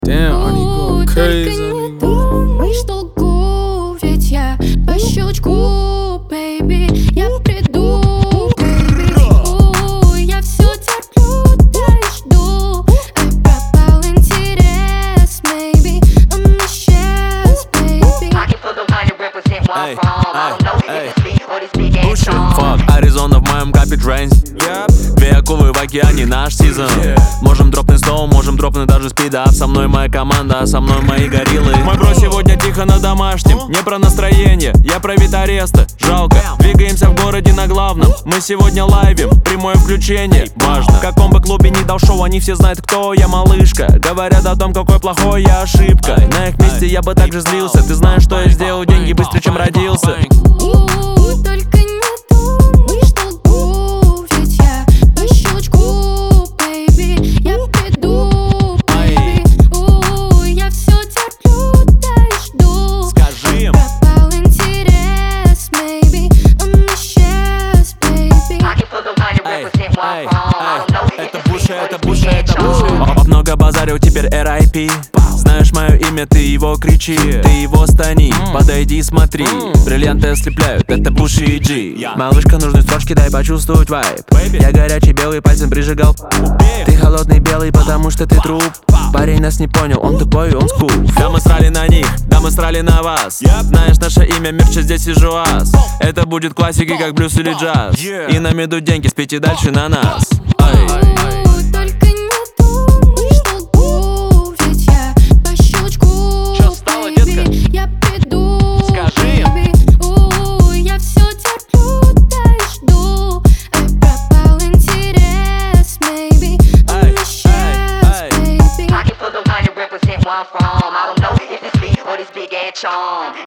Damn, Arnie going crazy. Только не думай, что лгу, ведь я по щелчку, baby, я приду, baby. Я все терплю, да и жду. Пропал интерес, maybe, он исчез, baby. Fuck, Аризона в моем капе Джейнс. Две акулы в океане, наш сезон. Можем дропнуть стол, можем дропнуть даже спида. Со мной моя команда, со мной мои гориллы. Мой бро сегодня тихо на домашнем. Не про настроение, я про вид ареста. Жалко, двигаемся в городе на главном. Мы сегодня лайвим, прямое включение. Важно, в каком бы клубе ни дал шоу, они все знают, кто я, малышка. Говорят о том, какой плохой я ошибка. На их месте я бы также злился. Ты знаешь, что я сделал деньги быстрее, чем родился. Только не думай, что лгу, ведь я по щелчку, baby, я приду, baby. Я все терплю, да и жду. Скажи им. Пропал интерес, maybe, он исчез, baby. Это Буши. Много базарил, теперь RIP. Знаешь мое имя, ты его кричи. Ты его стани, подойди, смотри. Бриллианты ослепляют, это Буши и G. Малышка, нужны строчки, дай почувствовать вайб. Я горячий белый, пальцем прижигал. Ты холодный белый, потому что ты труп. Парень нас не понял, он тупой, он скуп. Да мы срали на них, да мы срали на вас. Знаешь наше имя, мерча здесь и жуас. Это будет классики, как блюз или джаз. И нам идут деньги, спите дальше на нас. Только не думай, что лгу, ведь я по щелчку, Чё стало, детка? baby, я приду, Скажи им. baby. Я все терплю, да и жду. Пропал интерес, maybe, он исчез, baby. Pocket full of money, represent where I'm from. I don't know if it's me or this big ass charm.